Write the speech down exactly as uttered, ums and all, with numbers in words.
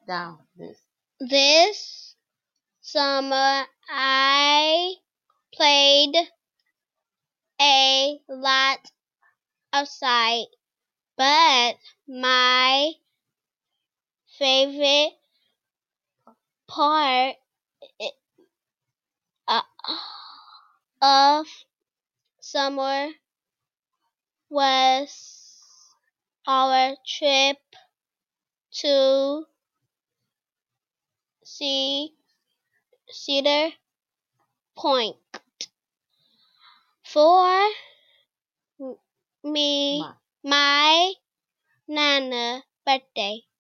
down this. This summer I played a lot outside, but my favorite part uh, of summer was our trip to see Cedar Point for me, My. my Nana birthday.